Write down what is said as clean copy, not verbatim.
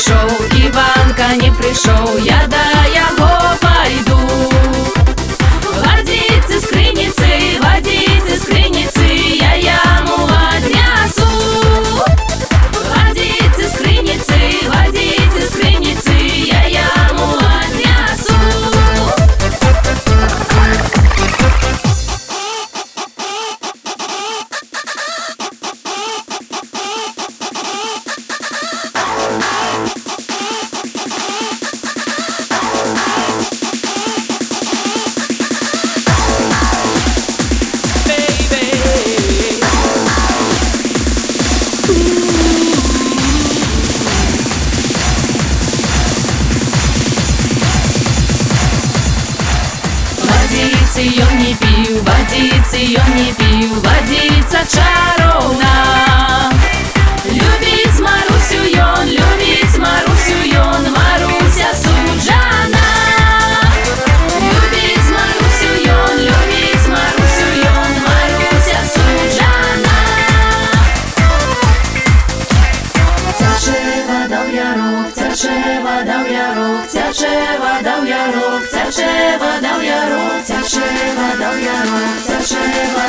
прийшов, Іванка не прийшов, я до яго пойду. Водицы с скриницы, я яму отнесу. Водицы с скриницы, я яму отнесу. Водицы ён не пил, водица чаровна. Любить Марусю ён, Маруся суджана. Любить Марусю ён, Маруся суджана. Тяче вода в ярок, тяче вода в ярок, тяче вода в ярок, тяче вода в ярок, тяче вода в ярок, тяче вода.